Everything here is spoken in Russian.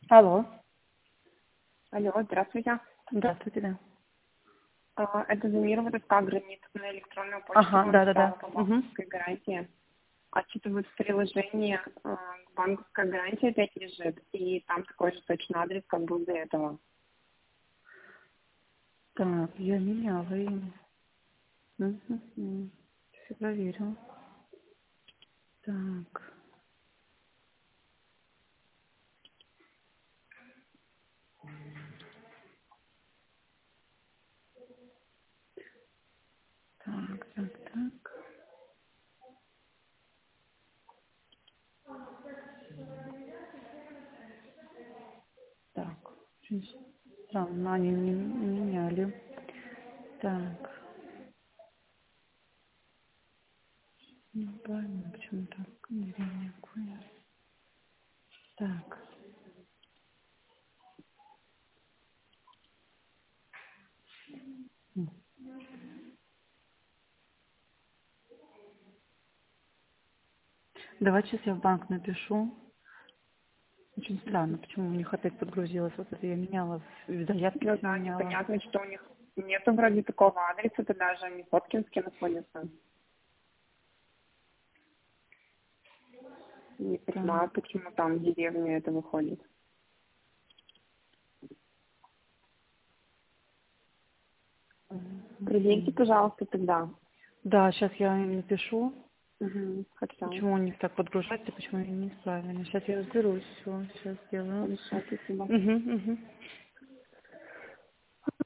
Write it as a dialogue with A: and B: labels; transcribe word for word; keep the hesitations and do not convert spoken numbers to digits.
A: Алло.
B: Алло, здравствуйте.
A: Здравствуйте, да.
B: А, Это Замирова ТСК гранит на электронную почту
A: Ага,
B: вам
A: да-да-да.
B: прислала по
A: Угу.
B: банковской гарантии. Отчитывают в приложении, а, банковская гарантия опять лежит, и там такой же точно адрес, как был до этого.
A: Так, я меняла имя. Угу. Все проверила. Так. Так, так, так. Так. Очень странно, они не меняли. Так. Не пойму, почему так. Не поняла. Так. М. Давайте сейчас я в банк напишу. Очень странно, почему у них опять подгрузилось. Вот это я меняла, в заявке
B: Ну
A: все
B: да,
A: меняла.
B: непонятно, что у них нету вроде такого адреса, это даже они в Воткинске находятся. Не
A: Так.
B: понимаю, почему там деревня это выходит. Проверьте,
A: Мгм.
B: пожалуйста, тогда.
A: Да, сейчас я им напишу,
B: Угу, хорошо.
A: почему у них так подгружается, почему они не ставили. Сейчас я разберусь, все, сейчас сделаю.
B: Хорошо, спасибо.
A: Угу, угу.